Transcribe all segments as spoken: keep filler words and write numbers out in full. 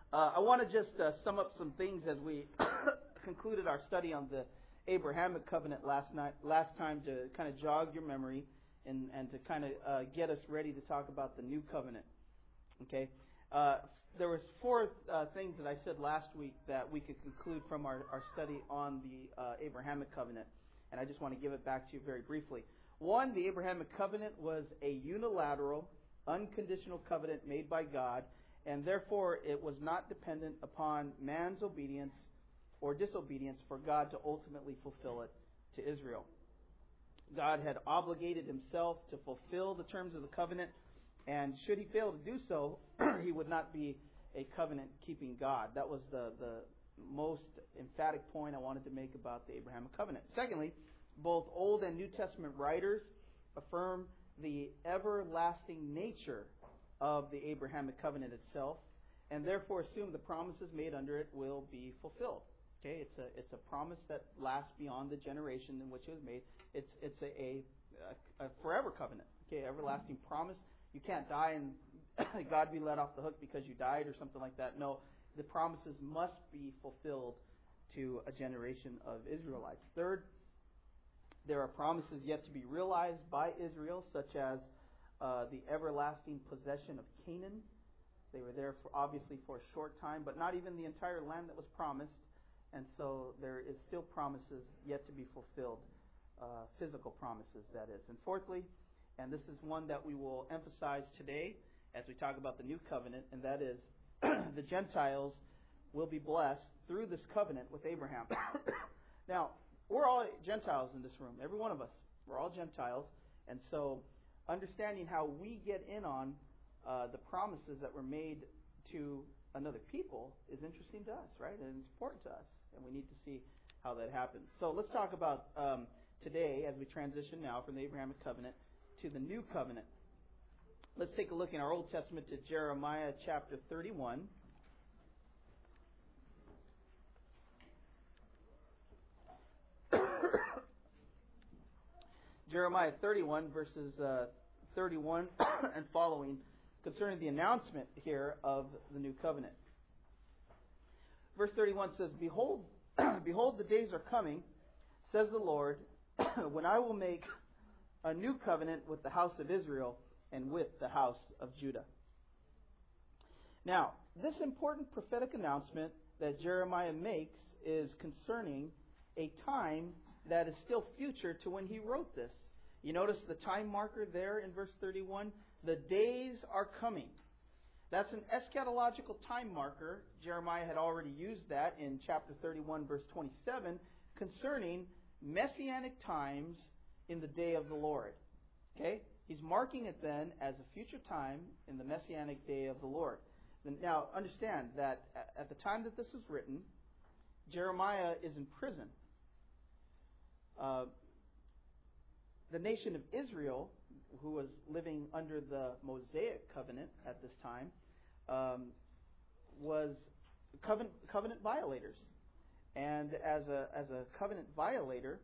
Uh, I want to just uh, sum up some things as we concluded our study on the Abrahamic covenant last night, last time, to kind of jog your memory and, and to kind of uh, get us ready to talk about the new covenant. Okay, uh, there was four uh, things that I said last week that we could conclude from our, our study on the uh, Abrahamic covenant, and I just want to give it back to you very briefly. One, the Abrahamic covenant was a unilateral, unconditional covenant made by God, and therefore it was not dependent upon man's obedience or disobedience for God to ultimately fulfill it to Israel. God had obligated himself to fulfill the terms of the covenant, and should he fail to do so, he would not be a covenant-keeping God. That was the, the most emphatic point I wanted to make about the Abrahamic covenant. Secondly, both Old and New Testament writers affirm the everlasting nature of the Abrahamic covenant itself, and therefore assume the promises made under it will be fulfilled. Okay, it's a it's a promise that lasts beyond the generation in which it was made. It's it's a, a, a forever covenant. Okay, everlasting promise. You can't die and God be let off the hook because you died or something like that. No, the promises must be fulfilled to a generation of Israelites. Third, there are promises yet to be realized by Israel, such as uh, the everlasting possession of Canaan. They were there for, obviously for a short time, but not even the entire land that was promised. And so there is still promises yet to be fulfilled, uh, physical promises, that is. And fourthly, and this is one that we will emphasize today as we talk about the new covenant, and that is the Gentiles will be blessed through this covenant with Abraham. Now, we're all Gentiles in this room, every one of us. We're all Gentiles. And so understanding how we get in on uh, the promises that were made to another people is interesting to us, right? And it's important to us. And we need to see how that happens. So let's talk about um, today, as we transition now from the Abrahamic covenant to the new covenant. Let's take a look in our Old Testament to Jeremiah chapter thirty-one. Jeremiah thirty-one, verses uh, thirty-one and following, concerning the announcement here of the new covenant. Verse thirty-one says, Behold, behold, the days are coming, says the Lord, when I will make a new covenant with the house of Israel and with the house of Judah. Now, this important prophetic announcement that Jeremiah makes is concerning a time that is still future to when he wrote this. You notice the time marker there in verse thirty-one? The days are coming. That's an eschatological time marker. Jeremiah had already used that in chapter thirty-one, verse twenty-seven, concerning messianic times in the day of the Lord. Okay? He's marking it then as a future time in the messianic day of the Lord. Now, understand that at the time that this is written, Jeremiah is in prison. Uh, the nation of Israel, who was living under the Mosaic covenant at this time, um, was covenant, covenant violators. And as a as a covenant violator,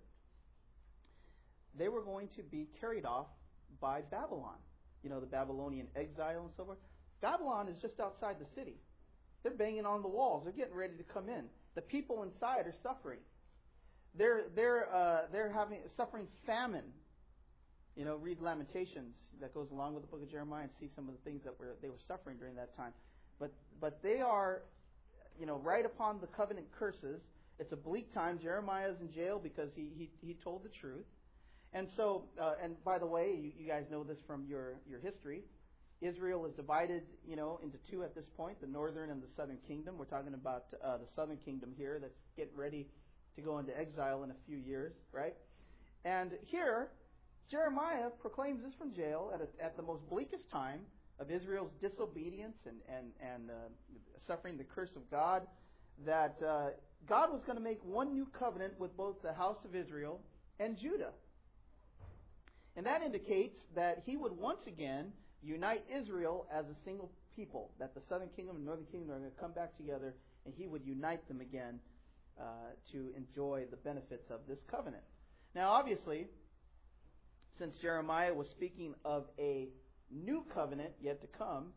they were going to be carried off by Babylon. You know, the Babylonian exile and so forth. Babylon is just outside the city. They're banging on the walls. They're getting ready to come in. The people inside are suffering. They're they're uh, they're having suffering famine. You know, read Lamentations that goes along with the book of Jeremiah and see some of the things that were they were suffering during that time. But but they are, you know, right upon the covenant curses. It's a bleak time. Jeremiah is in jail because he he, he told the truth. And so, uh, and by the way, you, you guys know this from your, your history. Israel is divided, you know, into two at this point, the northern and the southern kingdom. We're talking about uh, the southern kingdom here that's getting ready to go into exile in a few years, right? And here, Jeremiah proclaims this from jail at, a, at the most bleakest time of Israel's disobedience and, and, and uh, suffering the curse of God, that uh, God was going to make one new covenant with both the house of Israel and Judah. And that indicates that he would once again unite Israel as a single people, that the southern kingdom and northern kingdom are going to come back together, and he would unite them again uh, to enjoy the benefits of this covenant. Now, obviously, since Jeremiah was speaking of a new covenant yet to come,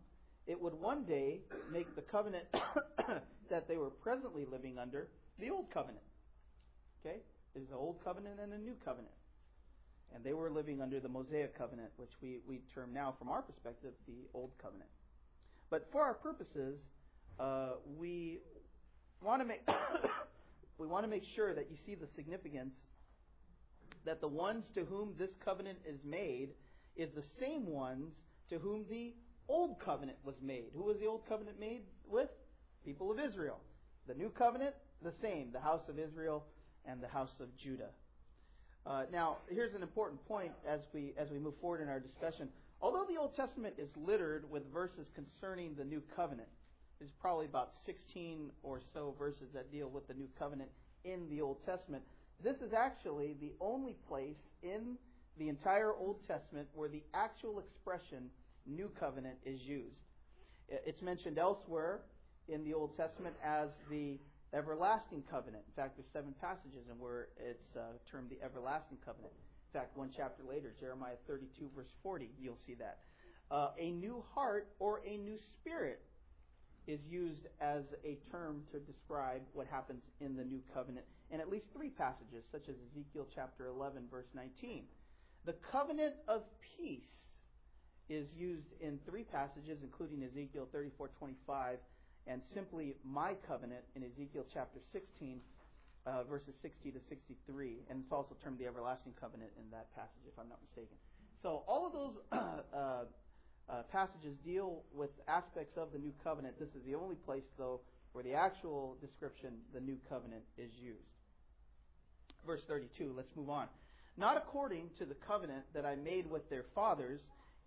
it would one day make the covenant that they were presently living under the old covenant. Okay? There's the old covenant and a new covenant. And they were living under the Mosaic covenant, which we, we term now, from our perspective, the old covenant. But for our purposes, uh, we want to make we want to make sure that you see the significance that the ones to whom this covenant is made is the same ones to whom the old covenant was made. Who was the old covenant made with? People of Israel. The new covenant, the same, the house of Israel and the house of Judah. Uh, now, here's an important point as we as we move forward in our discussion. Although the Old Testament is littered with verses concerning the new covenant, there's probably about sixteen or so verses that deal with the new covenant in the Old Testament. This is actually the only place in the entire Old Testament where the actual expression new covenant is used. It's mentioned elsewhere in the Old Testament as the everlasting covenant. In fact, there's seven passages in where it's uh, termed the everlasting covenant. In fact, one chapter later, Jeremiah thirty-two, verse forty, you'll see that. Uh, a new heart or a new spirit is used as a term to describe what happens in the new covenant in at least three passages, such as Ezekiel chapter eleven, verse nineteen. The covenant of peace is used in three passages, including Ezekiel thirty-four twenty-five, and simply my covenant in Ezekiel chapter sixteen, uh, verses sixty to sixty-three. And it's also termed the everlasting covenant in that passage, if I'm not mistaken. So all of those uh, uh, passages deal with aspects of the new covenant. This is the only place, though, where the actual description, the new covenant, is used. Verse thirty-two, let's move on. Not according to the covenant that I made with their fathers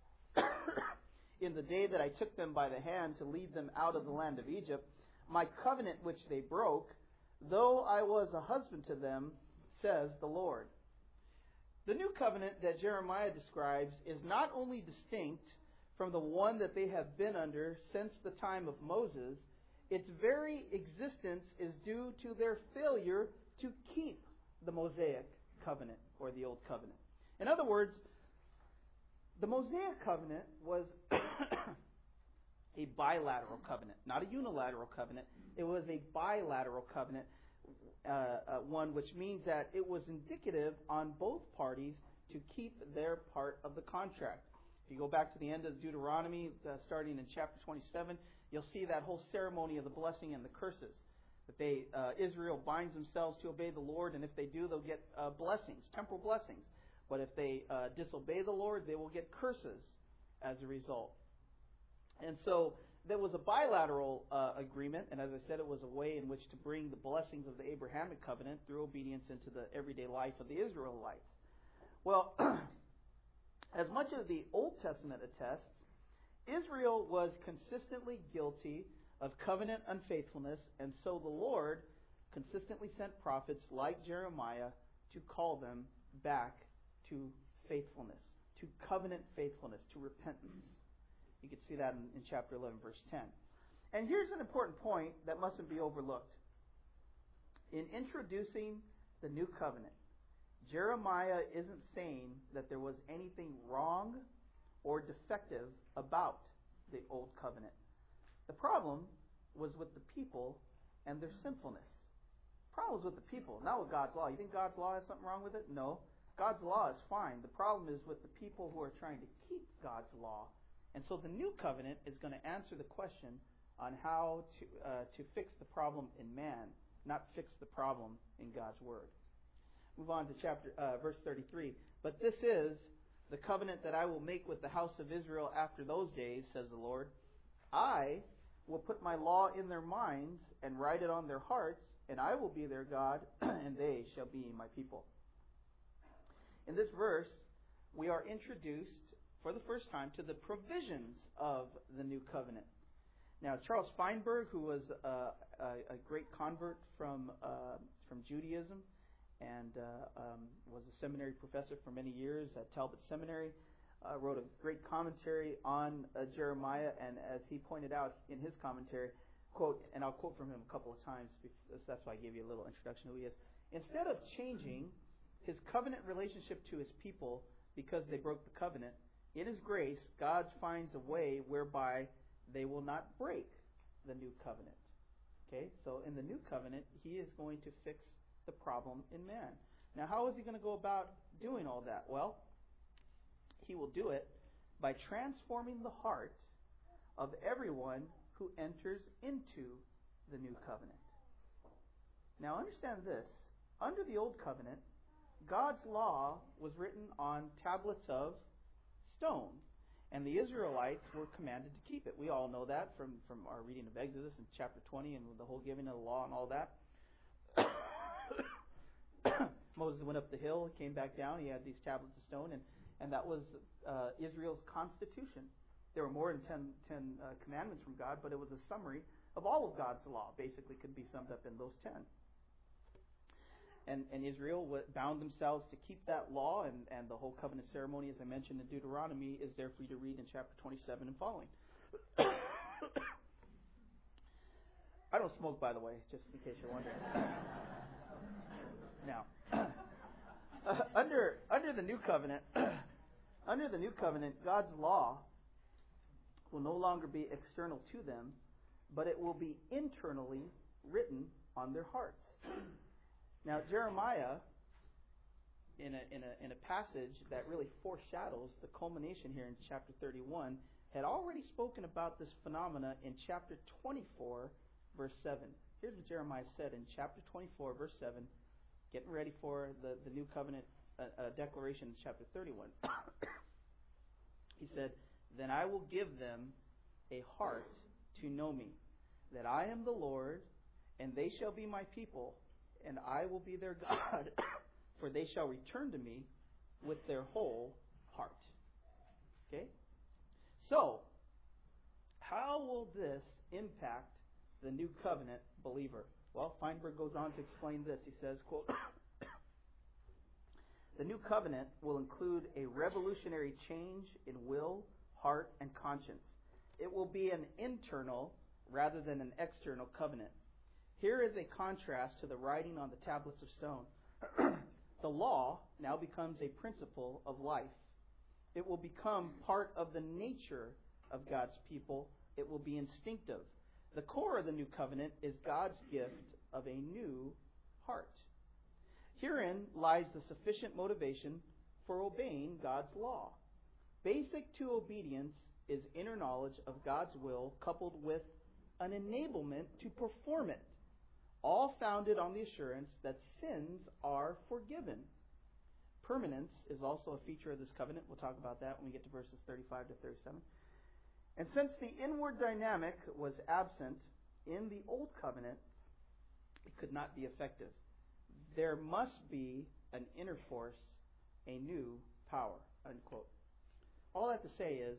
in the day that I took them by the hand to lead them out of the land of Egypt, my covenant which they broke, though I was a husband to them, says the Lord. The new covenant that Jeremiah describes is not only distinct from the one that they have been under since the time of Moses, its very existence is due to their failure to keep the Mosaic covenant or the Old Covenant. In other words, the Mosaic covenant was a bilateral covenant, not a unilateral covenant. It was a bilateral covenant, uh, uh, one which means that it was indicative on both parties to keep their part of the contract. If you go back to the end of Deuteronomy, uh, starting in chapter twenty-seven, you'll see that whole ceremony of the blessing and the curses. That they uh, Israel binds themselves to obey the Lord, and if they do, they'll get uh, blessings, temporal blessings. But if they uh, disobey the Lord, they will get curses as a result. And so there was a bilateral uh, agreement, and as I said, it was a way in which to bring the blessings of the Abrahamic covenant through obedience into the everyday life of the Israelites. Well, as much as the Old Testament attests, Israel was consistently guilty of covenant unfaithfulness, and so the Lord consistently sent prophets like Jeremiah to call them back to faithfulness, to covenant faithfulness, to repentance. You can see that in, in chapter eleven, verse ten. And here's an important point that mustn't be overlooked. In introducing the new covenant, Jeremiah isn't saying that there was anything wrong or defective about the old covenant. The problem was with the people and their sinfulness. The problem was with the people, not with God's law. You think God's law has something wrong with it? No. God's law is fine. The problem is with the people who are trying to keep God's law. And so the new covenant is going to answer the question on how to uh, to fix the problem in man, not fix the problem in God's word. Move on to chapter uh, verse thirty-three. But this is the covenant that I will make with the house of Israel after those days, says the Lord. I will put my law in their minds and write it on their hearts, and I will be their God, and they shall be my people. In this verse, we are introduced for the first time to the provisions of the new covenant. Now, Charles Feinberg, who was uh, a, a great convert from uh, from Judaism and uh, um, was a seminary professor for many years at Talbot Seminary, uh, wrote a great commentary on uh, Jeremiah, and as he pointed out in his commentary, quote, and I'll quote from him a couple of times, because that's why I gave you a little introduction to who he is. Instead of changing his covenant relationship to his people because they broke the covenant, in His grace, God finds a way whereby they will not break the new covenant. Okay, so in the new covenant, he is going to fix the problem in man. Now, how is he going to go about doing all that? Well, he will do it by transforming the heart of everyone who enters into the new covenant. Now, understand this. Under the old covenant, God's law was written on tablets of stone, and the Israelites were commanded to keep it. We all know that from, from our reading of Exodus in chapter twenty and the whole giving of the law and all that. Moses went up the hill, came back down, he had these tablets of stone, and, and that was uh, Israel's constitution. There were more than ten, ten uh, commandments from God, but it was a summary of all of God's law, basically could be summed up in those ten. And, and Israel bound themselves to keep that law, and, and the whole covenant ceremony, as I mentioned in Deuteronomy, is there for you to read in chapter twenty-seven and following. I don't smoke, by the way, just in case you're wondering. Now, uh, under under the new covenant, under the new covenant, God's law will no longer be external to them, but it will be internally written on their hearts. Now, Jeremiah, in a, in a, in a passage that really foreshadows the culmination here in chapter thirty-one, had already spoken about this phenomena in chapter twenty-four, verse seven. Here's what Jeremiah said in chapter twenty-four, verse seven, getting ready for the, the new covenant uh, uh, declaration in chapter thirty-one. He said, "Then I will give them a heart to know me, that I am the Lord, and they shall be my people, and I will be their God, for they shall return to me with their whole heart." Okay? So, how will this impact the new covenant believer? Well, Feinberg goes on to explain this. He says, quote, "The new covenant will include a revolutionary change in will, heart, and conscience. It will be an internal rather than an external covenant. Here is a contrast to the writing on the tablets of stone. The law now becomes a principle of life. It will become part of the nature of God's people. It will be instinctive. The core of the new covenant is God's gift of a new heart. Herein lies the sufficient motivation for obeying God's law. Basic to obedience is inner knowledge of God's will coupled with an enablement to perform it, all founded on the assurance that sins are forgiven. Permanence is also a feature of this covenant. We'll talk about that when we get to verses thirty-five to thirty-seven. And since the inward dynamic was absent in the old covenant, it could not be effective. There must be an inner force, a new power." Unquote. All I have to say is,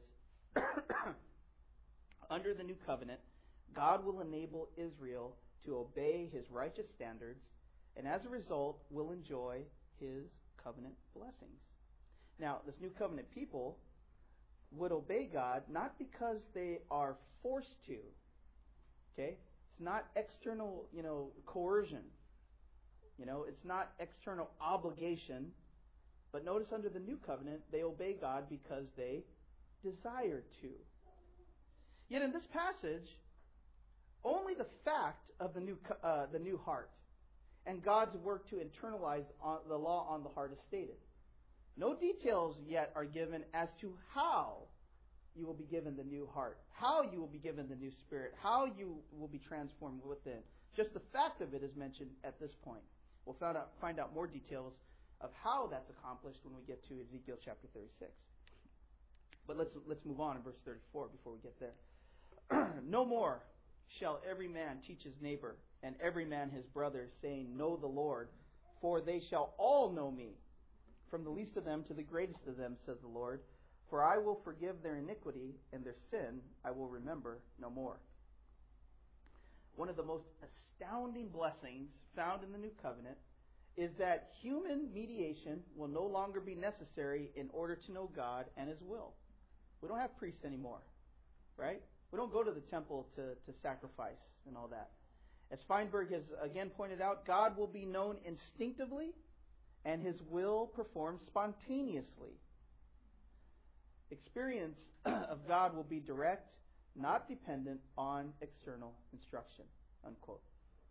under the new covenant, God will enable Israel to obey His righteous standards, and as a result will enjoy His covenant blessings. Now, this new covenant people would obey God not because they are forced to. Okay? It's not external, you know, coercion. You know, it's not external obligation. But notice under the new covenant, they obey God because they desire to. Yet in this passage, only the fact of the new uh, the new heart and God's work to internalize on the law on the heart is stated. No details yet are given as to how you will be given the new heart, how you will be given the new spirit, how you will be transformed within. Just the fact of it is mentioned at this point. We'll find out, find out more details of how that's accomplished when we get to Ezekiel chapter thirty-six. But let's let's move on in verse thirty-four before we get there. "No more shall every man teach his neighbor, and every man his brother, saying, Know the Lord, for they shall all know me, from the least of them to the greatest of them, says the Lord. For I will forgive their iniquity, and their sin I will remember no more." One of the most astounding blessings found in the new covenant is that human mediation will no longer be necessary in order to know God and His will. We don't have priests anymore, right? We don't go to the temple to, to sacrifice and all that. As Feinberg has again pointed out, God will be known instinctively and His will performed spontaneously. Experience of God will be direct, not dependent on external instruction, unquote.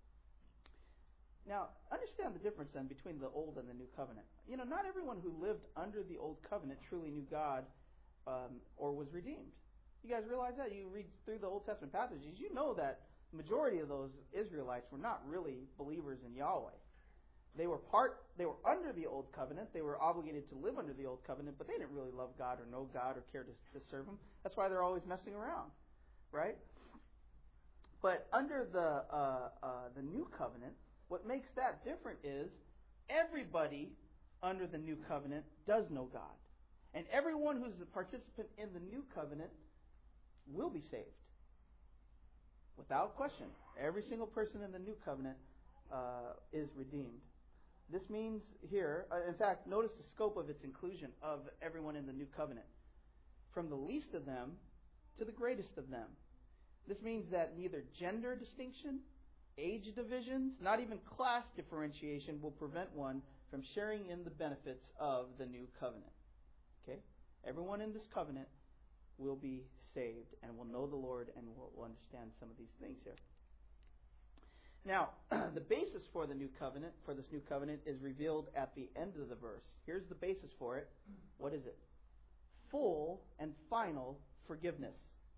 Now, understand the difference then between the Old and the New Covenant. You know, not everyone who lived under the Old Covenant truly knew God um, or was redeemed. You guys realize that? You read through the Old Testament passages, you know that the majority of those Israelites were not really believers in Yahweh. They were part, they were under the Old Covenant. They were obligated to live under the Old Covenant, but they didn't really love God or know God or care to, to serve Him. That's why they're always messing around, right? But under the uh, uh, the New Covenant, what makes that different is everybody under the New Covenant does know God. And everyone who's a participant in the New Covenant will be saved. Without question. Every single person in the New Covenant uh, is redeemed. This means here, uh, in fact, notice the scope of its inclusion of everyone in the New Covenant. From the least of them to the greatest of them. This means that neither gender distinction, age divisions, not even class differentiation will prevent one from sharing in the benefits of the New Covenant. Okay? Everyone in this covenant will be saved and will know the Lord and will, will understand some of these things here. Now, the basis for the new covenant, for this new covenant, is revealed at the end of the verse. Here's the basis for it. What is it? Full and final forgiveness.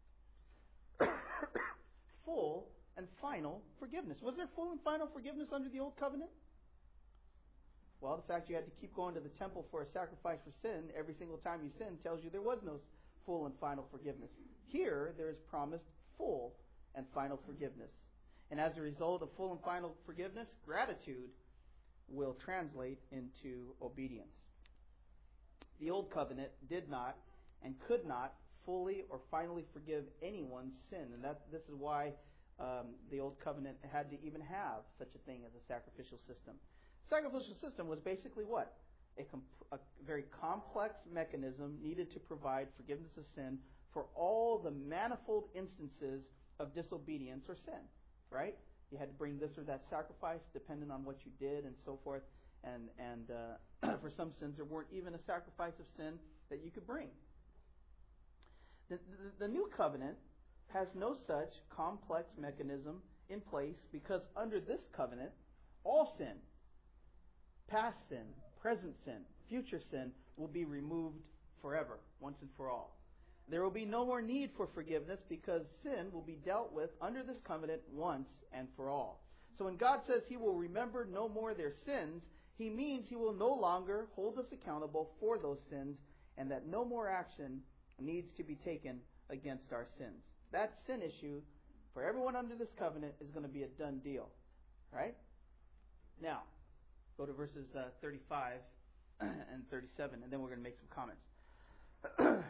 Full and final forgiveness. Was there full and final forgiveness under the old covenant? Well, the fact you had to keep going to the temple for a sacrifice for sin every single time you sinned tells you there was no full and final forgiveness. Here, there is promised full and final forgiveness. And as a result of full and final forgiveness, gratitude will translate into obedience. The old covenant did not and could not fully or finally forgive anyone's sin. And that this is why um, the old covenant had to even have such a thing as a sacrificial system. Sacrificial system was basically what? A, comp- a very complex mechanism needed to provide forgiveness of sin for all the manifold instances of disobedience or sin. Right? You had to bring this or that sacrifice depending on what you did and so forth. And, and uh, for some sins, there weren't even a sacrifice of sin that you could bring. The, the, the new covenant has no such complex mechanism in place because under this covenant, all sin, past sin, present sin, future sin, will be removed forever, once and for all. There will be no more need for forgiveness because sin will be dealt with under this covenant once and for all. So when God says He will remember no more their sins, He means He will no longer hold us accountable for those sins and that no more action needs to be taken against our sins. That sin issue for everyone under this covenant is going to be a done deal. Right? Now, go to verses uh, thirty-five and thirty-seven, and then we're going to make some comments.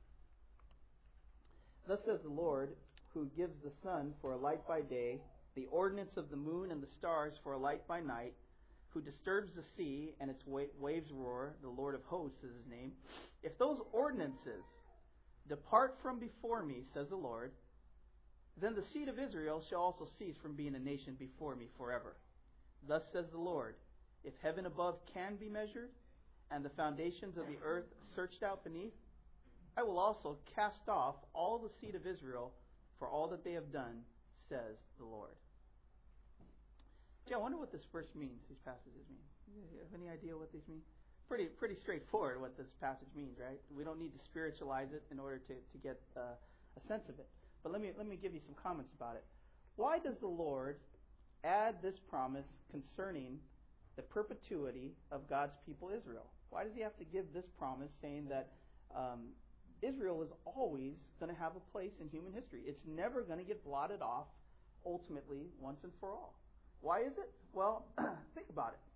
Thus says the Lord, who gives the sun for a light by day, the ordinance of the moon and the stars for a light by night, who disturbs the sea and its wa- waves roar, the Lord of hosts is His name. If those ordinances depart from before me, says the Lord, then the seed of Israel shall also cease from being a nation before me forever. Thus says the Lord, if heaven above can be measured, and the foundations of the earth searched out beneath, I will also cast off all the seed of Israel for all that they have done, says the Lord. Yeah, I wonder what this verse means, these passages mean. You have any idea what these mean? Pretty pretty straightforward what this passage means, right? We don't need to spiritualize it in order to, to get uh, a sense of it. But let me let me give you some comments about it. Why does the Lord add this promise concerning the perpetuity of God's people Israel? Why does He have to give this promise saying that um, Israel is always going to have a place in human history? It's never going to get blotted off ultimately once and for all. Why is it? Well, think about it.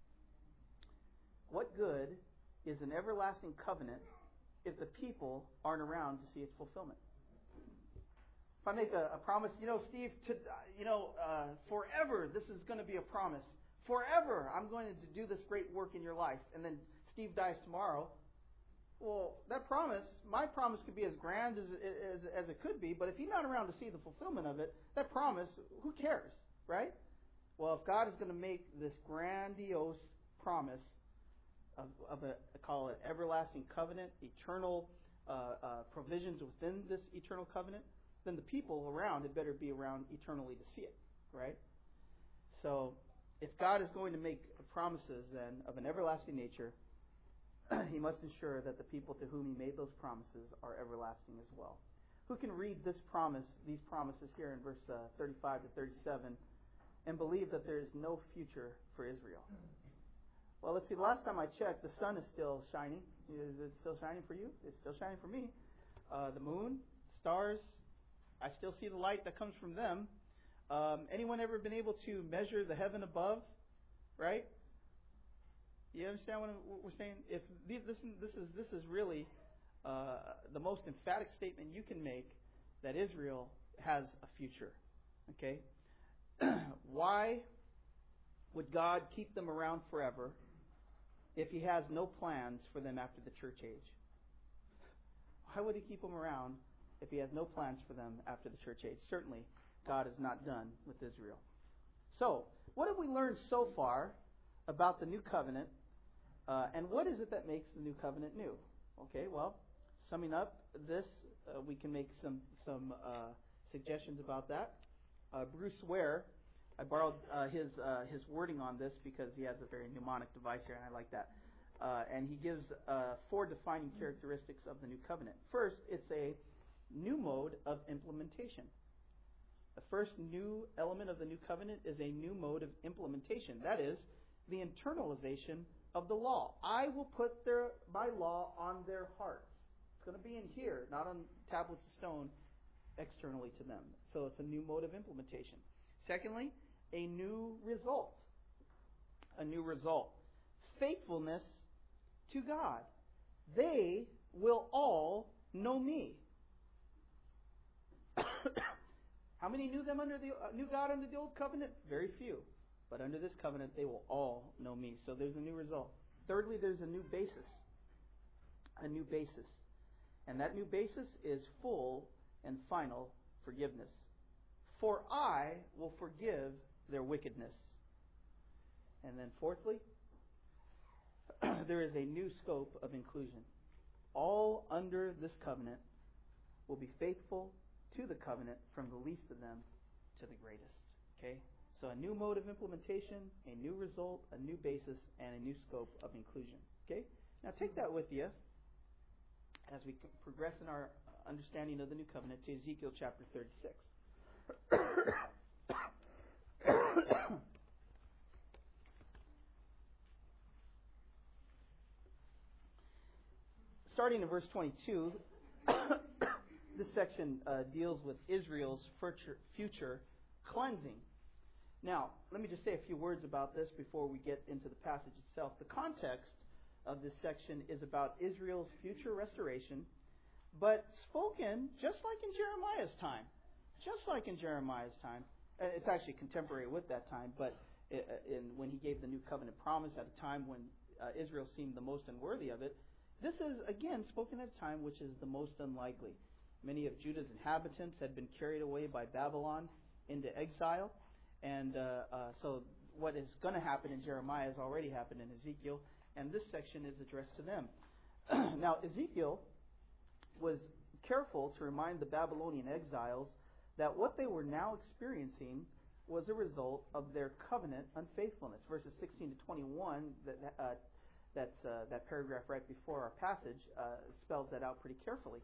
What good is an everlasting covenant if the people aren't around to see its fulfillment? If I make a, a promise, you know, Steve, to, you know, uh, forever this is going to be a promise. Forever I'm going to do this great work in your life. And then Steve dies tomorrow. Well, that promise, my promise could be as grand as, as, as it could be, but if you're not around to see the fulfillment of it, that promise, who cares, right? Well, if God is going to make this grandiose promise of, of a, I call it everlasting covenant, eternal uh, uh, provisions within this eternal covenant, then the people around had better be around eternally to see it, right? So if God is going to make promises then of an everlasting nature, He must ensure that the people to whom He made those promises are everlasting as well. Who can read this promise, these promises here in verse uh, thirty-five to thirty-seven, and believe that there is no future for Israel? Well, let's see. The last time I checked, the sun is still shining. Is it still shining for you? It's still shining for me. Uh, the moon, stars, I still see the light that comes from them. Um, anyone ever been able to measure the heaven above? Right? You understand what we're saying? If this, this is this is really uh, the most emphatic statement you can make that Israel has a future. Okay? Why would God keep them around forever if He has no plans for them after the church age? Why would He keep them around if He has no plans for them after the church age? Certainly, God is not done with Israel. So, what have we learned so far about the new covenant? Uh, and what is it that makes the new covenant new? Okay, well, summing up this, uh, we can make some some uh, suggestions about that. Uh, Bruce Ware, I borrowed uh, his uh, his wording on this because he has a very mnemonic device here, and I like that. Uh, and he gives uh, four defining characteristics of the new covenant. First, it's a new mode of implementation. The first new element of the new covenant is a new mode of implementation. That is, the internalization of the law. I will put their my law on their hearts. It's going to be in here, not on tablets of stone externally to them. So it's a new mode of implementation. Secondly, a new result. A new result. Faithfulness to God. They will all know me. How many knew them under the uh, knew God under the old covenant? Very few. But under this covenant, they will all know me. So there's a new result. Thirdly, there's a new basis. A new basis. And that new basis is full and final forgiveness. For I will forgive their wickedness. And then fourthly, there is a new scope of inclusion. All under this covenant will be faithful to the covenant from the least of them to the greatest. Okay? So a new mode of implementation, a new result, a new basis, and a new scope of inclusion. Okay? Now take that with you as we progress in our understanding of the new covenant to Ezekiel chapter thirty-six. Starting in verse twenty-two, this section uh, deals with Israel's future, future cleansing. Now, let me just say a few words about this before we get into the passage itself. The context of this section is about Israel's future restoration, but spoken just like in Jeremiah's time. Just like in Jeremiah's time. It's actually contemporary with that time, but in, when he gave the new covenant promise at a time when uh, Israel seemed the most unworthy of it, this is, again, spoken at a time which is the most unlikely. Many of Judah's inhabitants had been carried away by Babylon into exile. And uh, uh, so what is going to happen in Jeremiah has already happened in Ezekiel, and this section is addressed to them. Now, Ezekiel was careful to remind the Babylonian exiles that what they were now experiencing was a result of their covenant unfaithfulness. Verses sixteen to twenty-one, that, uh, that's, uh, that paragraph right before our passage, uh, spells that out pretty carefully.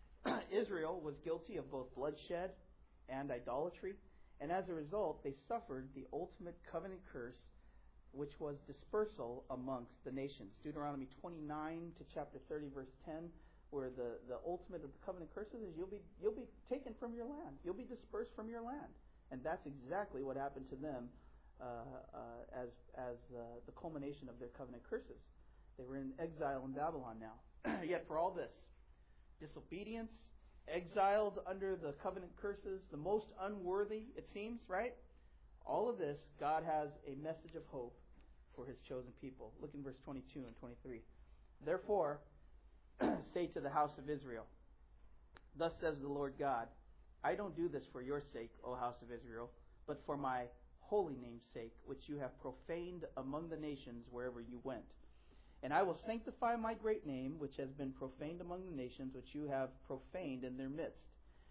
Israel was guilty of both bloodshed and idolatry. And as a result, they suffered the ultimate covenant curse, which was dispersal amongst the nations. Deuteronomy twenty-nine to chapter thirty, verse ten, where the, the ultimate of the covenant curses is you'll be you'll be taken from your land. You'll be dispersed from your land. And that's exactly what happened to them uh, uh, as as uh, the culmination of their covenant curses. They were in exile in Babylon now. Yet for all this, disobedience, exiled under the covenant curses, the most unworthy, it seems, right? All of this, God has a message of hope for His chosen people. Look in verse twenty-two and twenty-three. Therefore, say to the house of Israel, thus says the Lord God, I don't do this for your sake, O house of Israel, but for my holy name's sake, which you have profaned among the nations wherever you went. And I will sanctify my great name, which has been profaned among the nations, which you have profaned in their midst.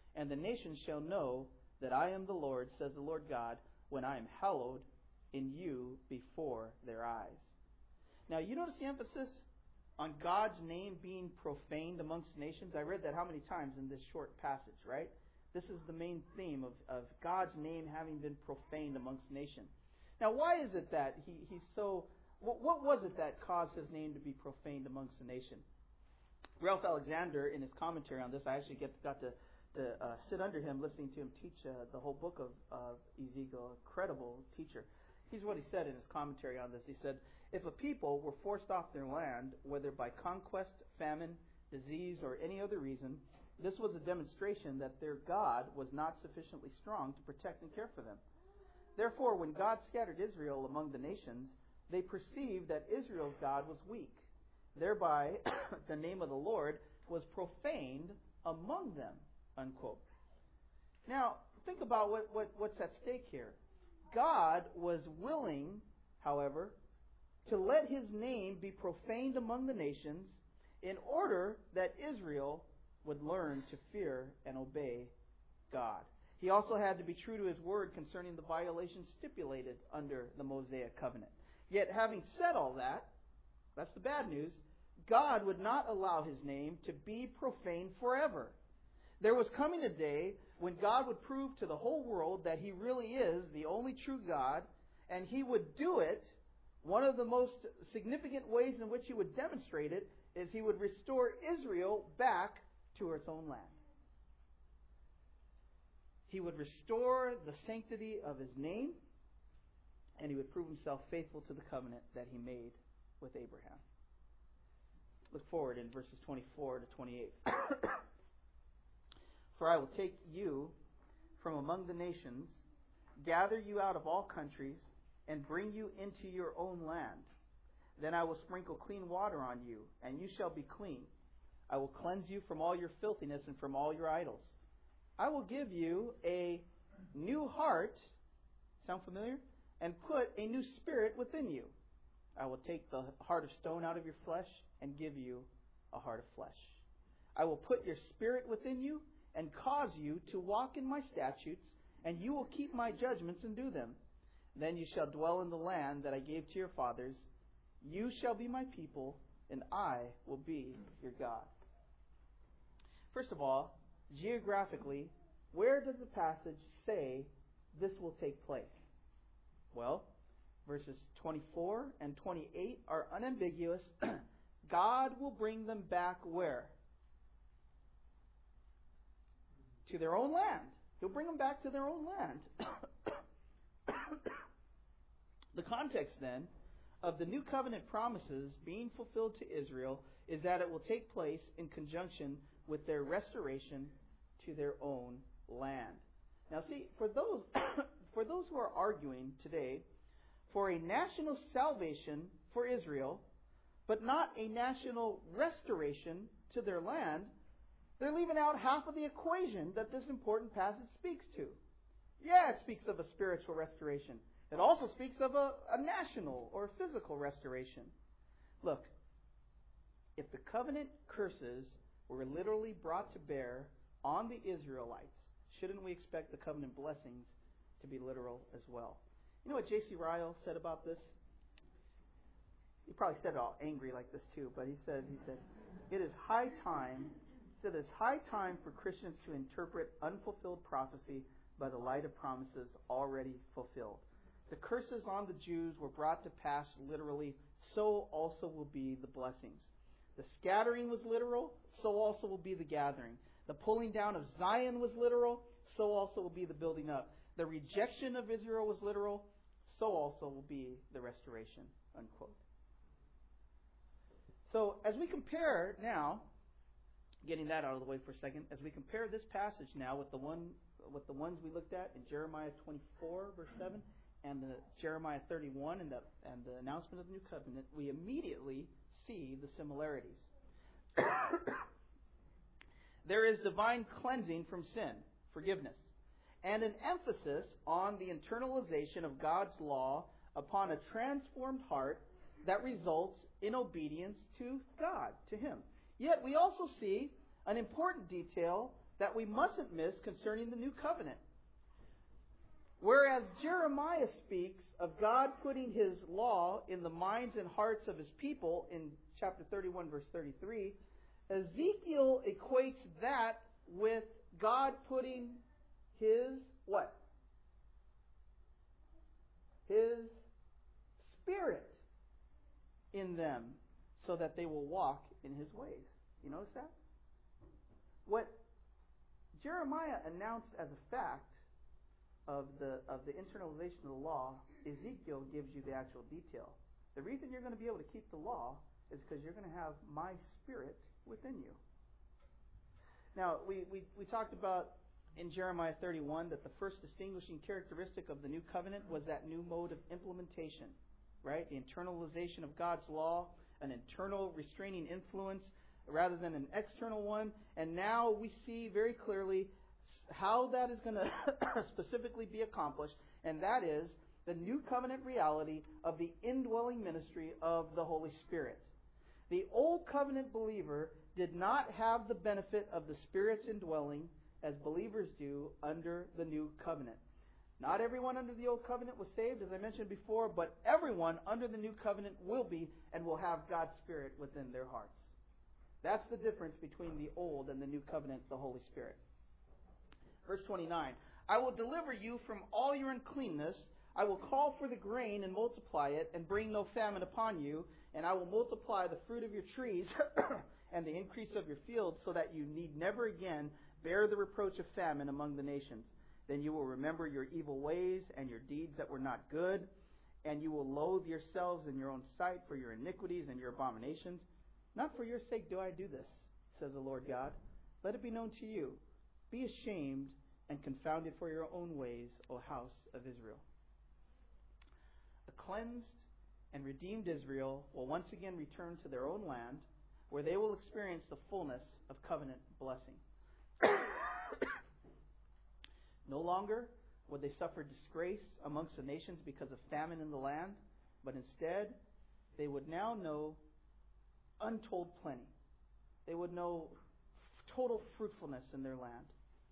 And the nations shall know that I am the Lord, says the Lord God, when I am hallowed in you before their eyes. Now, you notice the emphasis on God's name being profaned amongst nations? I read that how many times in this short passage, right? This is the main theme of, of God's name having been profaned amongst nations. Now, why is it that he, he's so... What, what was it that caused his name to be profaned amongst the nation? Ralph Alexander, in his commentary on this, I actually get, got to, to uh, sit under him listening to him teach uh, the whole book of, of Ezekiel, a credible teacher. Here's what he said in his commentary on this. He said, if a people were forced off their land, whether by conquest, famine, disease, or any other reason, this was a demonstration that their God was not sufficiently strong to protect and care for them. Therefore, when God scattered Israel among the nations, they perceived that Israel's God was weak. Thereby, the name of the Lord was profaned among them, unquote. Now, think about what, what, what's at stake here. God was willing, however, to let his name be profaned among the nations in order that Israel would learn to fear and obey God. He also had to be true to his word concerning the violations stipulated under the Mosaic covenant. Yet, having said all that, that's the bad news, God would not allow his name to be profaned forever. There was coming a day when God would prove to the whole world that he really is the only true God, and he would do it. One of the most significant ways in which he would demonstrate it is he would restore Israel back to its own land. He would restore the sanctity of his name, and he would prove himself faithful to the covenant that he made with Abraham. Look forward in verses twenty-four to twenty-eight. For I will take you from among the nations, gather you out of all countries, and bring you into your own land. Then I will sprinkle clean water on you, and you shall be clean. I will cleanse you from all your filthiness and from all your idols. I will give you a new heart, sound familiar? And put a new spirit within you. I will take the heart of stone out of your flesh and give you a heart of flesh. I will put your spirit within you and cause you to walk in my statutes, and you will keep my judgments and do them. Then you shall dwell in the land that I gave to your fathers. You shall be my people, and I will be your God. First of all, geographically, where does the passage say this will take place? Well, verses twenty-four and twenty-eight are unambiguous. God will bring them back where? To their own land. He'll bring them back to their own land. The context, then, of the new covenant promises being fulfilled to Israel is that it will take place in conjunction with their restoration to their own land. Now, see, for those for those who are arguing today for a national salvation for Israel, but not a national restoration to their land, they're leaving out half of the equation that this important passage speaks to. Yeah, it speaks of a spiritual restoration. It also speaks of a, a national or physical restoration. Look, if the covenant curses were literally brought to bear on the Israelites, shouldn't we expect the covenant blessings to be literal as well? You know what J C Ryle said about this? He probably said it all angry like this too, but he said, he said, it is high time, he said it's high time for Christians to interpret unfulfilled prophecy by the light of promises already fulfilled. The curses on the Jews were brought to pass literally, so also will be the blessings. The scattering was literal, so also will be the gathering. The pulling down of Zion was literal, so also will be the building up. The rejection of Israel was literal, so also will be the restoration, unquote. So as we compare now, getting that out of the way for a second, as we compare this passage now with the one with the ones we looked at in Jeremiah twenty-four, verse seven, and the Jeremiah thirty-one and the and the announcement of the new covenant, we immediately see the similarities. There is divine cleansing from sin, forgiveness, and an emphasis on the internalization of God's law upon a transformed heart that results in obedience to God, to Him. Yet we also see an important detail that we mustn't miss concerning the new covenant. Whereas Jeremiah speaks of God putting His law in the minds and hearts of His people in chapter thirty-one, verse thirty-three, Ezekiel equates that with God putting His what? His Spirit in them so that they will walk in His ways. You notice that? What Jeremiah announced as a fact of the of the internalization of the law, Ezekiel gives you the actual detail. The reason you're going to be able to keep the law is because you're going to have my Spirit within you. Now, we, we, we talked about in Jeremiah thirty-one that the first distinguishing characteristic of the new covenant was that new mode of implementation, right? The internalization of God's law, an internal restraining influence rather than an external one. And now we see very clearly how that is going to specifically be accomplished, and that is the new covenant reality of the indwelling ministry of the Holy Spirit. The old covenant believer did not have the benefit of the Spirit's indwelling as believers do under the new covenant. Not everyone under the old covenant was saved, as I mentioned before, but everyone under the new covenant will be and will have God's Spirit within their hearts. That's the difference between the old and the new covenant, the Holy Spirit. Verse twenty-nine, I will deliver you from all your uncleanness. I will call for the grain and multiply it, and bring no famine upon you. And I will multiply the fruit of your trees and the increase of your fields, so that you need never again bear the reproach of famine among the nations. Then you will remember your evil ways and your deeds that were not good, and you will loathe yourselves in your own sight for your iniquities and your abominations. Not for your sake do I do this, says the Lord God. Let it be known to you. Be ashamed and confounded for your own ways, O house of Israel. A cleansed and redeemed Israel will once again return to their own land, where they will experience the fullness of covenant blessing. No longer would they suffer disgrace amongst the nations because of famine in the land, but instead they would now know untold plenty. They would know total fruitfulness in their land.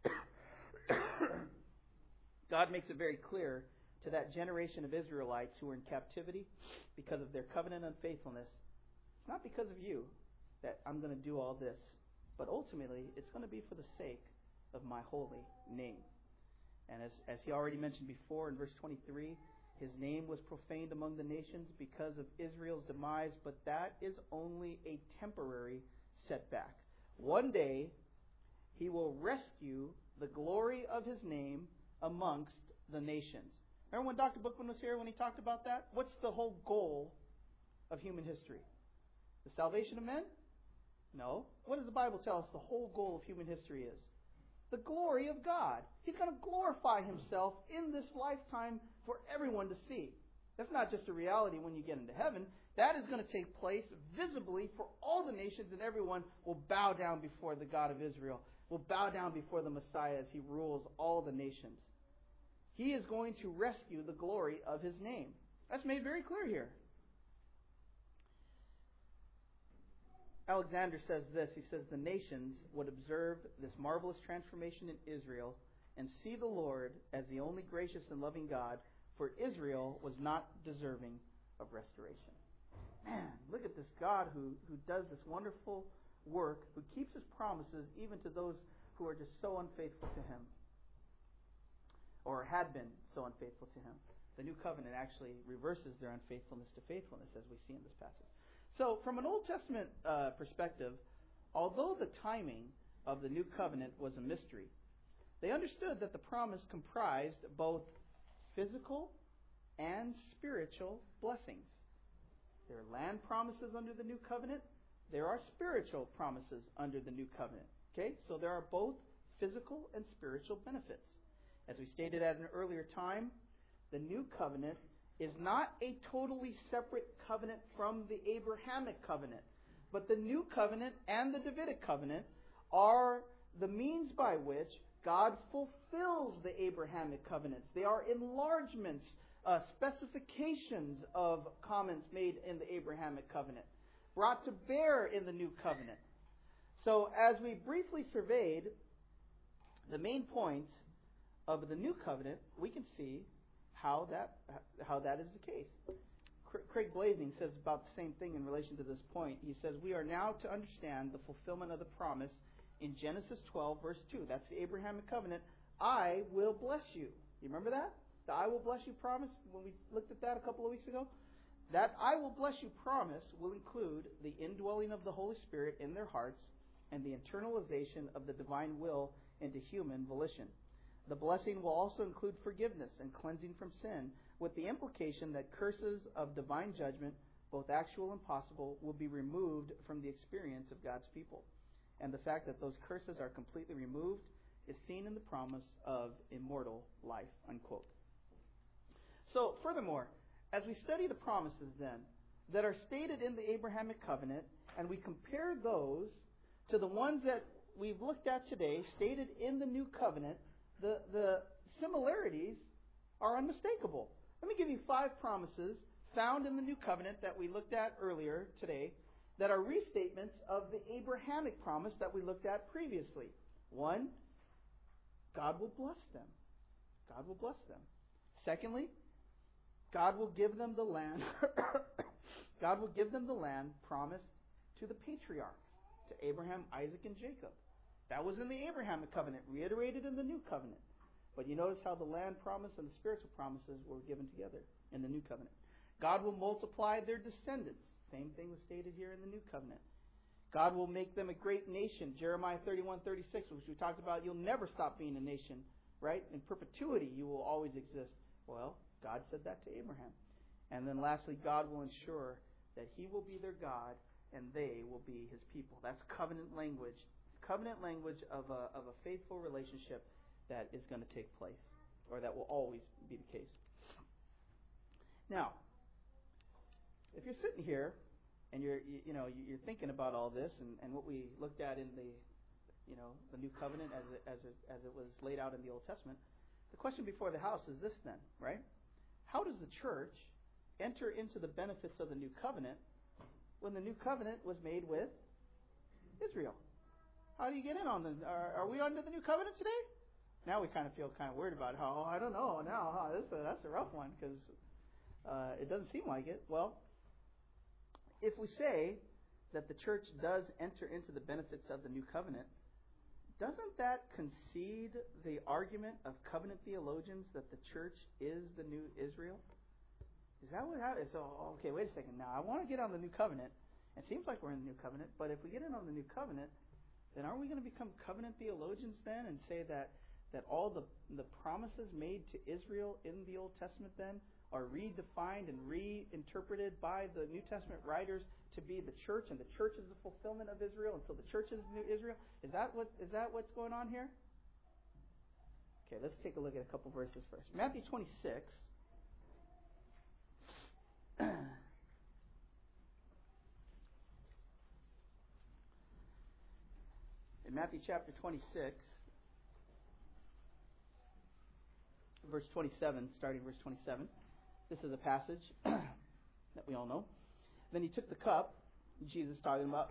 God makes it very clear to that generation of Israelites who were in captivity because of their covenant unfaithfulness. It's not because of you that I'm going to do all this, but ultimately it's going to be for the sake of my holy name. And as, as he already mentioned before in verse twenty-three, His name was profaned among the nations because of Israel's demise, but that is only a temporary setback. One day, He will rescue the glory of His name amongst the nations. Remember when Doctor Bookman was here when he talked about that? What's the whole goal of human history? The salvation of men? No. What does the Bible tell us the whole goal of human history is? The glory of God. He's going to glorify Himself in this lifetime for everyone to see. That's not just a reality when you get into heaven. That is going to take place visibly for all the nations, and everyone will bow down before the God of Israel, will bow down before the Messiah as He rules all the nations. He is going to rescue the glory of His name. That's made very clear here. Alexander says this. He says, the nations would observe this marvelous transformation in Israel and see the Lord as the only gracious and loving God, for Israel was not deserving of restoration. Man, look at this God who, who does this wonderful work, who keeps His promises even to those who are just so unfaithful to Him, or had been so unfaithful to Him. The new covenant actually reverses their unfaithfulness to faithfulness, as we see in this passage. So, from an Old Testament uh, perspective, although the timing of the new covenant was a mystery, they understood that the promise comprised both physical and spiritual blessings. There are land promises under the new covenant. There are spiritual promises under the new covenant. Okay, so there are both physical and spiritual benefits. As we stated at an earlier time, the new covenant is not a totally separate covenant from the Abrahamic covenant. But the new covenant and the Davidic covenant are the means by which God fulfills the Abrahamic covenants. They are enlargements, uh, specifications of comments made in the Abrahamic covenant, brought to bear in the new covenant. So as we briefly surveyed the main point of the new covenant, we can see how that how that is the case. Craig Blazing says about the same thing in relation to this point. He says, we are now to understand the fulfillment of the promise in Genesis twelve, verse two. That's the Abrahamic covenant. I will bless you. You remember that? The I will bless you promise when we looked at that a couple of weeks ago? That I will bless you promise will include the indwelling of the Holy Spirit in their hearts and the internalization of the divine will into human volition. The blessing will also include forgiveness and cleansing from sin, with the implication that curses of divine judgment, both actual and possible, will be removed from the experience of God's people. And the fact that those curses are completely removed is seen in the promise of immortal life, unquote. So, furthermore, as we study the promises then that are stated in the Abrahamic covenant, and we compare those to the ones that we've looked at today, stated in the new covenant, the, the similarities are unmistakable. Let me give you five promises found in the new covenant that we looked at earlier today that are restatements of the Abrahamic promise that we looked at previously. One, God will bless them. God will bless them. Secondly, God will give them the land. God will give them the land promised to the patriarchs, to Abraham, Isaac, and Jacob. That was in the Abrahamic covenant, reiterated in the new covenant. But you notice how the land promise and the spiritual promises were given together in the new covenant. God will multiply their descendants. Same thing was stated here in the new covenant. God will make them a great nation. Jeremiah thirty-one thirty-six, which we talked about, you'll never stop being a nation, right? In perpetuity, you will always exist. Well, God said that to Abraham. And then lastly, God will ensure that He will be their God and they will be His people. That's covenant language. Covenant language of a, of a faithful relationship that is going to take place, or that will always be the case. Now, if you're sitting here and you're you, you know you're thinking about all this and, and what we looked at in the you know the new covenant as it, as it, as it was laid out in the Old Testament, the question before the house is this then, right? How does the church enter into the benefits of the new covenant when the new covenant was made with Israel? How do you get in on the? Are, are we under the new covenant today? Now we kind of feel kind of weird about it. Oh, I don't know now. Huh? This, uh, that's a rough one because uh, it doesn't seem like it. Well, if we say that the church does enter into the benefits of the new covenant, doesn't that concede the argument of covenant theologians that the church is the new Israel? Is that what happens? So, okay, wait a second. Now, I want to get on the new covenant. It seems like we're in the new covenant, but if we get in on the new covenant, then aren't we going to become covenant theologians then and say that, that all the, the promises made to Israel in the Old Testament then are redefined and reinterpreted by the New Testament writers to be the church, and the church is the fulfillment of Israel, and so the church is the new Israel? Is that what is that what's going on here? Okay, let's take a look at a couple verses first. Matthew twenty-six. In Matthew chapter twenty-six, verse twenty-seven, starting verse twenty-seven, this is a passage that we all know. Then He took the cup, Jesus talking about,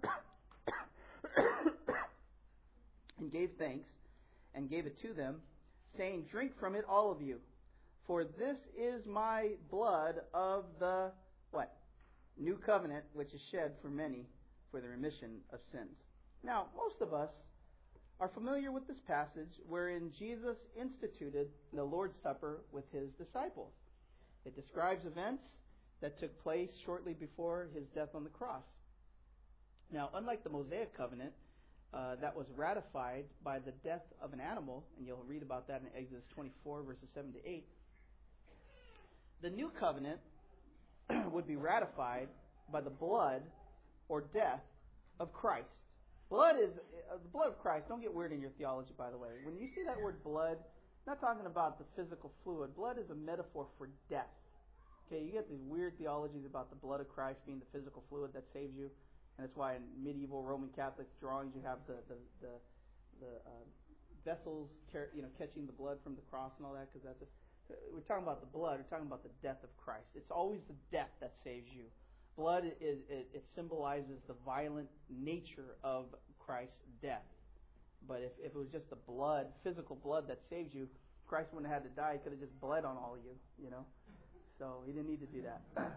and gave thanks, and gave it to them, saying, "Drink from it, all of you, for this is my blood of the," what? "New covenant, which is shed for many for the remission of sins." Now, most of us are familiar with this passage wherein Jesus instituted the Lord's Supper with His disciples. It describes events that took place shortly before His death on the cross. Now, unlike the Mosaic covenant, uh, that was ratified by the death of an animal, and you'll read about that in Exodus twenty-four, verses seven to eight, the new covenant would be ratified by the blood or death of Christ. Blood is uh, the blood of Christ. Don't get weird in your theology, by the way. When you see that word blood, I'm not talking about the physical fluid. Blood is a metaphor for death. Okay, you get these weird theologies about the blood of Christ being the physical fluid that saves you, and that's why in medieval Roman Catholic drawings you have the the the, the uh, vessels, you know, catching the blood from the cross and all that. Because that's a, we're talking about the blood. We're talking about the death of Christ. It's always the death that saves you. Blood is it, it symbolizes the violent nature of Christ's death. But if, if it was just the blood, physical blood that saves you, Christ wouldn't have had to die. He could have just bled on all of you, you know. So he didn't need to do that.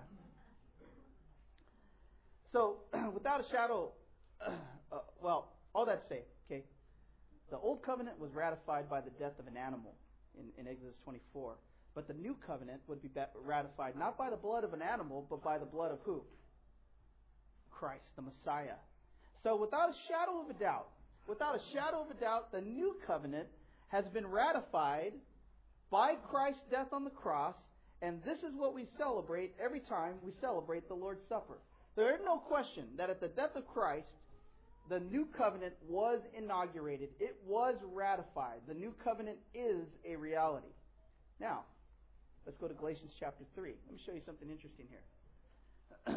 So without a shadow, uh, well, all that to say, okay, the old covenant was ratified by the death of an animal in, in Exodus twenty-four. But the new covenant would be ratified not by the blood of an animal, but by the blood of who? Christ, the Messiah. So without a shadow of a doubt, without a shadow of a doubt, the new covenant has been ratified by Christ's death on the cross, and this is what we celebrate every time we celebrate the Lord's Supper. There is no question that at the death of Christ, the new covenant was inaugurated. It was ratified. The new covenant is a reality. Now, let's go to Galatians chapter three. Let me show you something interesting here.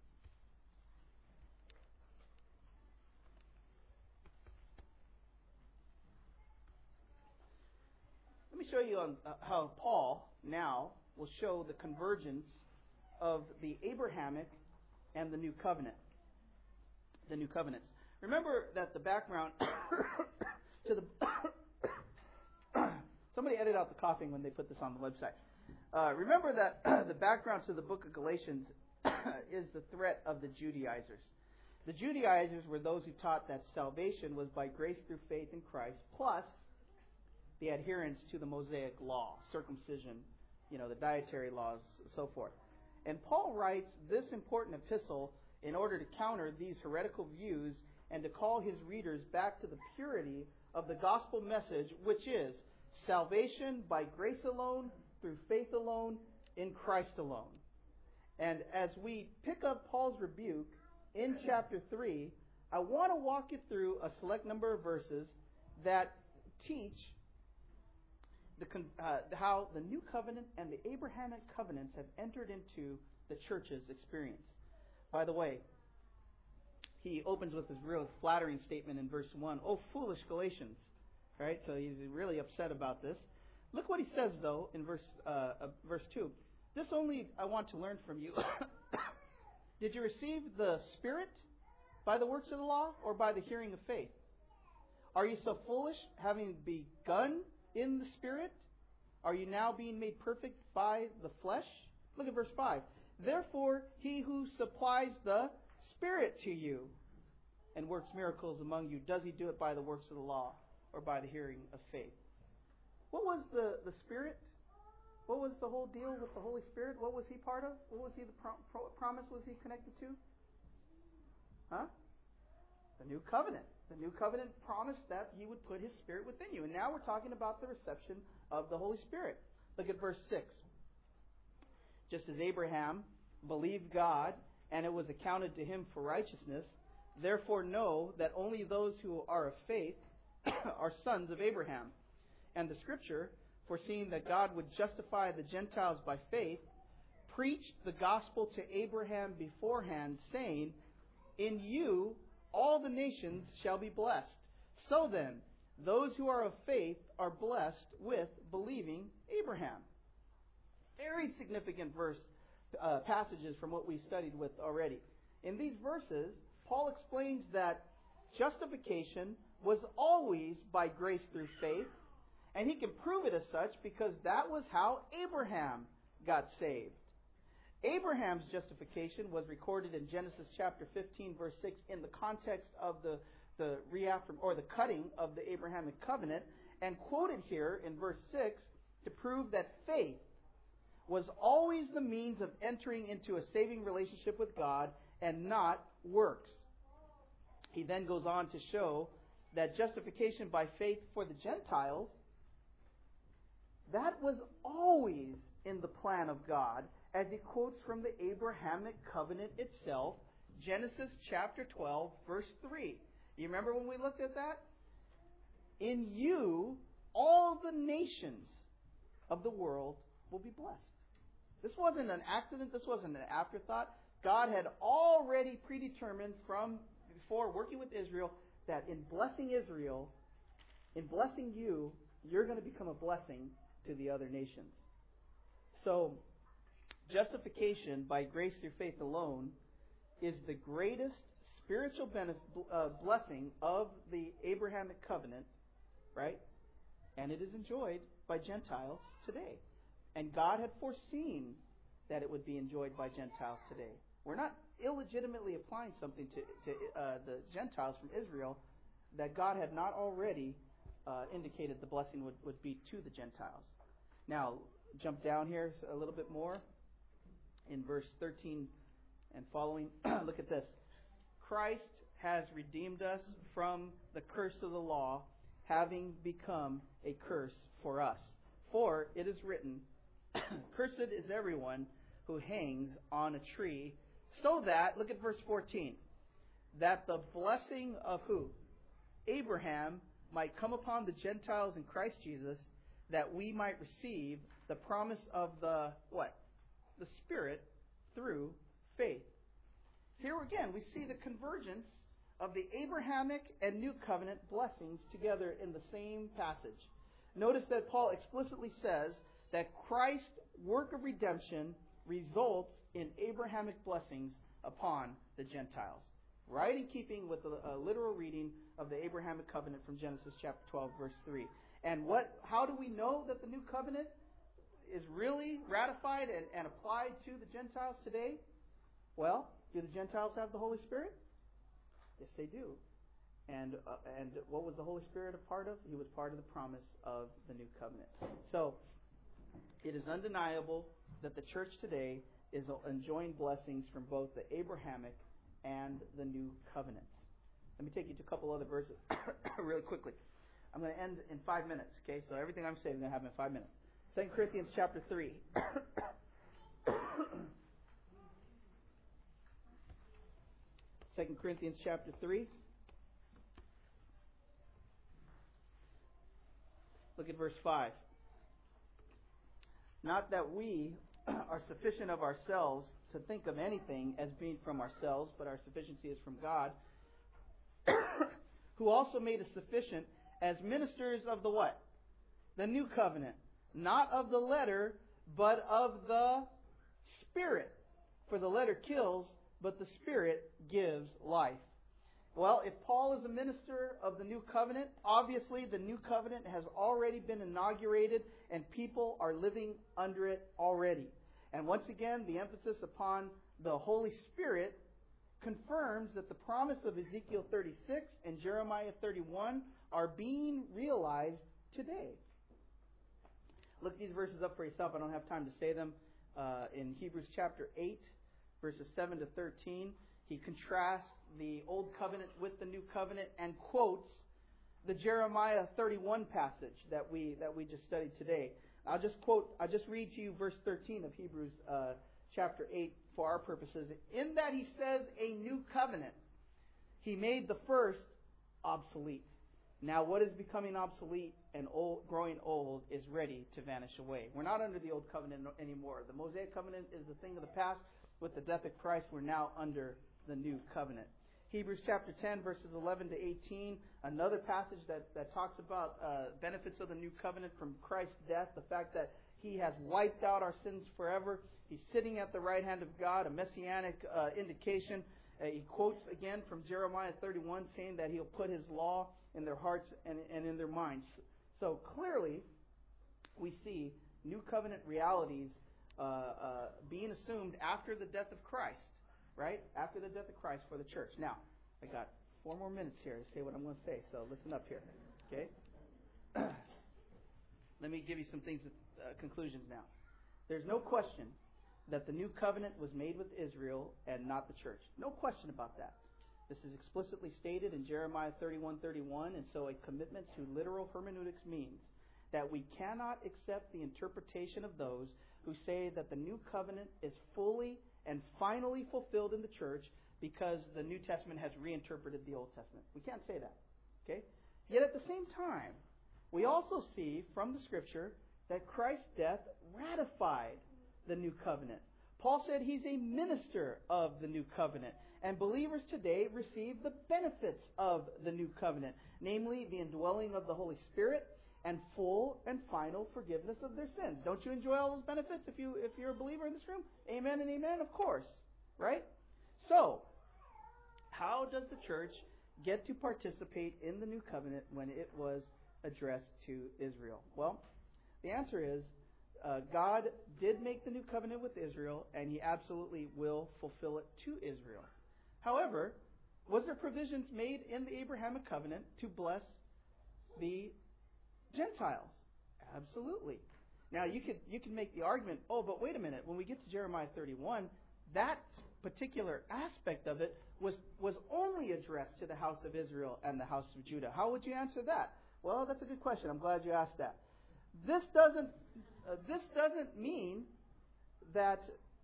Let me show you on, uh, how Paul now will show the convergence of the Abrahamic and the new covenant. The new covenants. Remember that the background to the somebody edit out the coughing when they put this on the website. Uh, remember that the background to the book of Galatians is the threat of the Judaizers. The Judaizers were those who taught that salvation was by grace through faith in Christ, plus the adherence to the Mosaic law, circumcision, you know, the dietary laws, so forth. And Paul writes this important epistle in order to counter these heretical views and to call his readers back to the purity of the gospel message, which is salvation by grace alone, through faith alone, in Christ alone. And as we pick up Paul's rebuke in chapter three, I want to walk you through a select number of verses that teach the, uh, how the new covenant and the Abrahamic covenants have entered into the church's experience. By the way, he opens with this real flattering statement in verse one. Oh, foolish Galatians. Right? So he's really upset about this. Look what he says, though, in verse uh, uh, verse two. This only I want to learn from you. Did you receive the Spirit by the works of the law or by the hearing of faith? Are you so foolish, having begun in the Spirit? Are you now being made perfect by the flesh? Look at verse five. Therefore, he who supplies the Spirit to you and works miracles among you, does he do it by the works of the law or by the hearing of faith? What was the, the Spirit? What was the whole deal with the Holy Spirit? What was he part of? What was he the pro- pro- promise was he connected to? Huh? The new covenant. The new covenant promised that he would put his Spirit within you. And now we're talking about the reception of the Holy Spirit. Look at verse six. Just as Abraham believed God, and it was accounted to him for righteousness, therefore know that only those who are of faith are sons of Abraham. And the Scripture, foreseeing that God would justify the Gentiles by faith, preached the gospel to Abraham beforehand, saying, in you all the nations shall be blessed. So then, those who are of faith are blessed with believing Abraham. Very significant verse uh, passages from what we studied with already. In these verses, Paul explains that justification was always by grace through faith, and he can prove it as such because that was how Abraham got saved. Abraham's justification was recorded in Genesis chapter fifteen, verse six, in the context of the the reaffirm or the cutting of the Abrahamic covenant, and quoted here in verse six to prove that faith was always the means of entering into a saving relationship with God and not works. He then goes on to show that justification by faith for the Gentiles, that was always in the plan of God, as he quotes from the Abrahamic covenant itself, Genesis chapter twelve, verse three. You remember when we looked at that? In you, all the nations of the world will be blessed. This wasn't an accident. This wasn't an afterthought. God had already predetermined from before working with Israel that in blessing Israel, in blessing you, you're going to become a blessing to the other nations. So, justification by grace through faith alone is the greatest spiritual benefit, uh, blessing of the Abrahamic covenant, right? And it is enjoyed by Gentiles today. And God had foreseen that it would be enjoyed by Gentiles today. We're not illegitimately applying something to, to uh, the Gentiles from Israel that God had not already uh, indicated the blessing would, would be to the Gentiles. Now, jump down here a little bit more in verse thirteen and following. Look at this. Christ has redeemed us from the curse of the law, having become a curse for us. For it is written, cursed is everyone who hangs on a tree, so that, look at verse fourteen, that the blessing of who? Abraham might come upon the Gentiles in Christ Jesus, that we might receive the promise of the, what? The Spirit through faith. Here again, we see the convergence of the Abrahamic and New Covenant blessings together in the same passage. Notice that Paul explicitly says that Christ's work of redemption results in Abrahamic blessings upon the Gentiles. Right in keeping with the uh, literal reading of the Abrahamic covenant from Genesis chapter twelve, verse three. And what? How do we know that the new covenant is really ratified and, and applied to the Gentiles today? Well, do the Gentiles have the Holy Spirit? Yes, they do. And uh, and what was the Holy Spirit a part of? He was part of the promise of the new covenant. So, it is undeniable that the church today is enjoying blessings from both the Abrahamic and the new covenants. Let me take you to a couple other verses really quickly. I'm going to end in five minutes, okay? So everything I'm saying is going to happen in five minutes. Second Corinthians chapter three. Second Corinthians chapter three. Look at verse five. Not that we are sufficient of ourselves to think of anything as being from ourselves, but our sufficiency is from God, who also made us sufficient as ministers of the what? The new covenant. Not of the letter, but of the Spirit. For the letter kills, but the Spirit gives life. Well, if Paul is a minister of the new covenant, obviously the new covenant has already been inaugurated and people are living under it already. And once again, the emphasis upon the Holy Spirit confirms that the promise of Ezekiel thirty-six and Jeremiah thirty-one are being realized today. Look these verses up for yourself. I don't have time to say them. Uh, in Hebrews chapter eight, verses seven to thirteen, he contrasts the Old Covenant with the New Covenant and quotes the Jeremiah thirty-one passage that we that we just studied today. I'll just quote. I'll just read to you verse thirteen of Hebrews uh, chapter eight for our purposes. In that he says a new covenant, he made the first obsolete. Now what is becoming obsolete and old, growing old is ready to vanish away. We're not under the old covenant anymore. The Mosaic covenant is the thing of the past. With the death of Christ, we're now under the new covenant. Hebrews chapter ten, verses eleven to eighteen, another passage that, that talks about uh, benefits of the new covenant from Christ's death, the fact that he has wiped out our sins forever. He's sitting at the right hand of God, a messianic uh, indication. Uh, he quotes again from Jeremiah thirty-one, saying that he'll put his law in their hearts and, and in their minds. So clearly, we see new covenant realities uh, uh, being assumed after the death of Christ. Right? After the death of Christ for the church. Now, I got four more minutes here to say what I'm going to say, so listen up here. Okay? Let me give you some things, uh, conclusions now. There's no question that the new covenant was made with Israel and not the church. No question about that. This is explicitly stated in Jeremiah thirty-one thirty-one, and so a commitment to literal hermeneutics means that we cannot accept the interpretation of those who say that the new covenant is fully and finally fulfilled in the church because the New Testament has reinterpreted the Old Testament. We can't say that. Okay? Yet at the same time, we also see from the Scripture that Christ's death ratified the new covenant. Paul said he's a minister of the new covenant, and believers today receive the benefits of the new covenant, namely the indwelling of the Holy Spirit and full and final forgiveness of their sins. Don't you enjoy all those benefits if you if you're a believer in this room? Amen and amen, of course. Right? So, How does the church get to participate in the new covenant when it was addressed to Israel? Well, the answer is uh, God did make the new covenant with Israel, and He absolutely will fulfill it to Israel. However, was there provisions made in the Abrahamic covenant to bless the Gentiles? Absolutely. Now, you could you can make the argument, oh, but wait a minute. When we get to Jeremiah thirty-one, that particular aspect of it was, was only addressed to the house of Israel and the house of Judah. How would you answer that? Well, that's a good question. I'm glad you asked that. This doesn't uh, this doesn't mean that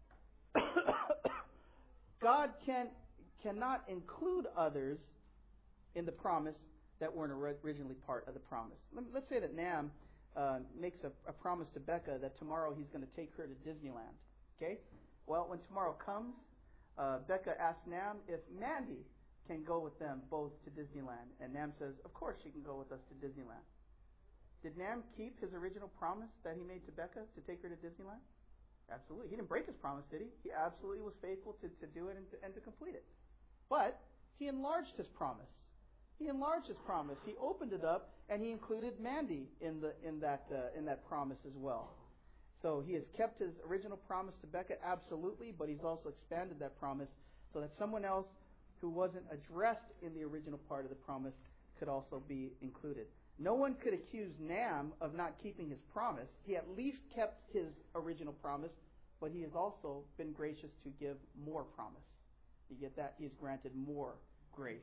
God can cannot include others in the promise that weren't originally part of the promise. Let's say that Nam uh, makes a, a promise to Becca that tomorrow he's going to take her to Disneyland. Okay? Well, when tomorrow comes, uh, Becca asks Nam if Mandy can go with them both to Disneyland. And Nam says, of course she can go with us to Disneyland. Did Nam keep his original promise that he made to Becca to take her to Disneyland? Absolutely. He didn't break his promise, did he? He absolutely was faithful to, to do it and to, and to complete it. But he enlarged his promise. He enlarged his promise. He opened it up, and he included Mandy in the in that uh, in that promise as well. So he has kept his original promise to Becca, absolutely, but he's also expanded that promise so that someone else who wasn't addressed in the original part of the promise could also be included. No one could accuse Nam of not keeping his promise. He at least kept his original promise, but he has also been gracious to give more promise. You get that? He has granted more grace.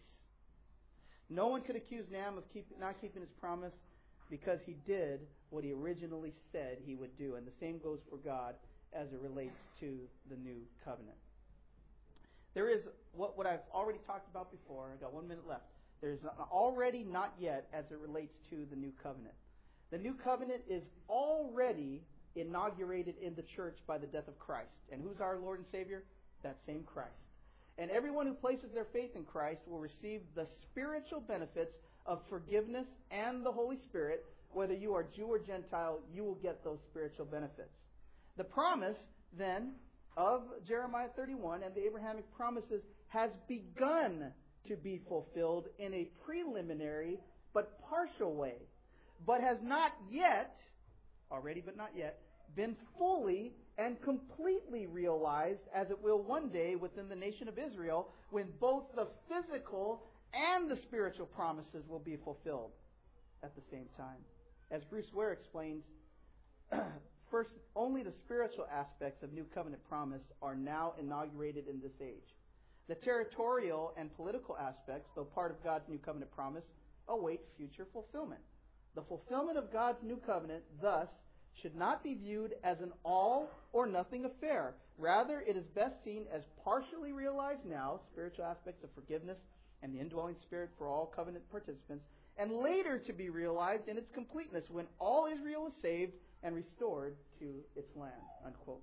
No one could accuse Nam of keep, not keeping his promise because he did what he originally said he would do. And the same goes for God as it relates to the new covenant. There is what, what I've already talked about before. I've got one minute left. There's an already not yet as it relates to the new covenant. The new covenant is already inaugurated in the church by the death of Christ. And who's our Lord and Savior? That same Christ. And everyone who places their faith in Christ will receive the spiritual benefits of forgiveness and the Holy Spirit. Whether you are Jew or Gentile, you will get those spiritual benefits. The promise, then, of Jeremiah thirty-one and the Abrahamic promises has begun to be fulfilled in a preliminary but partial way, but has not yet, already but not yet, been fully and completely realized as it will one day within the nation of Israel when both the physical and the spiritual promises will be fulfilled at the same time. As Bruce Ware explains, first, only the spiritual aspects of New Covenant promise are now inaugurated in this age. The territorial and political aspects, though part of God's New Covenant promise, await future fulfillment. The fulfillment of God's New Covenant, thus, should not be viewed as an all or nothing affair. Rather, it is best seen as partially realized now, spiritual aspects of forgiveness and the indwelling Spirit for all covenant participants, and later to be realized in its completeness when all Israel is saved and restored to its land. Unquote.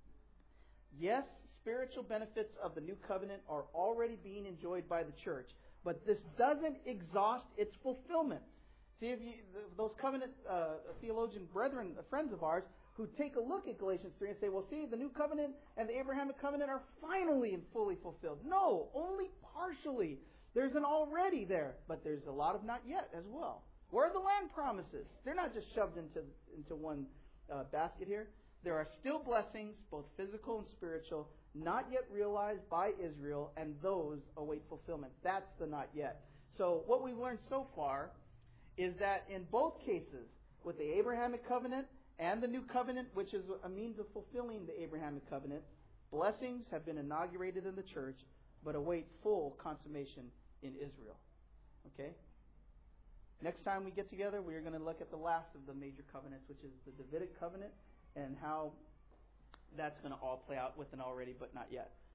Yes, spiritual benefits of the new covenant are already being enjoyed by the church, but this doesn't exhaust its fulfillment. See, if you, those covenant uh, theologian brethren, friends of ours, who take a look at Galatians three and say, well, see, the new covenant and the Abrahamic covenant are finally and fully fulfilled. No, only partially. There's an already there, but there's a lot of not yet as well. Where are the land promises? They're not just shoved into, into one uh, basket here. There are still blessings, both physical and spiritual, not yet realized by Israel, and those await fulfillment. That's the not yet. So what we've learned so far is that in both cases, with the Abrahamic covenant and the new covenant, which is a means of fulfilling the Abrahamic covenant, blessings have been inaugurated in the church, but await full consummation in Israel. Okay? Next time we get together, we are going to look at the last of the major covenants, which is the Davidic covenant, and how that's going to all play out with an already but not yet.